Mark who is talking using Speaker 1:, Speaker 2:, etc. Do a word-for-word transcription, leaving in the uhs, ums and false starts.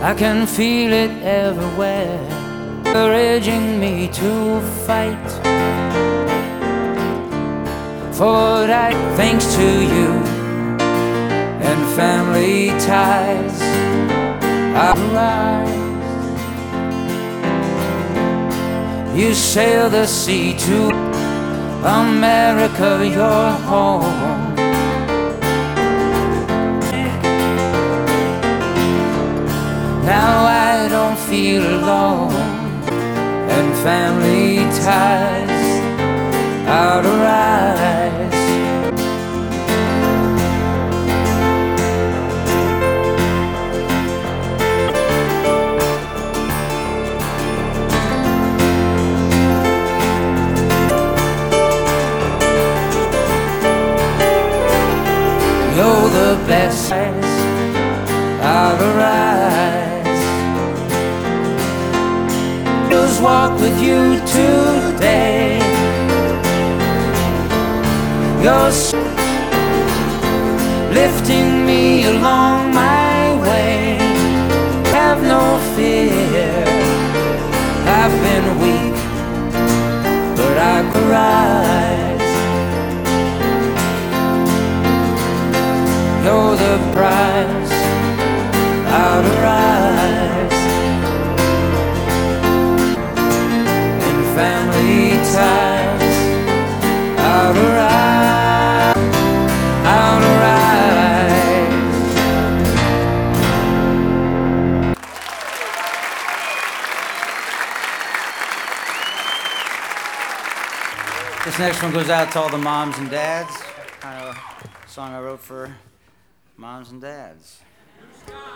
Speaker 1: I can feel it everywhere, encouraging me to fight for what I, thanks to you and family ties, I rise. You sail the sea to America, your home. Now I don't feel alone, and family ties are to rise. You're the best are to rise. Walk with you today. You're lifting me along my way. Have no fear, I've been weak, but I could rise. You're the prize, I'll rise. Family ties, out of rise, out of rise. This next one goes out to all the moms and dads. Kind of a song I wrote for moms and dads.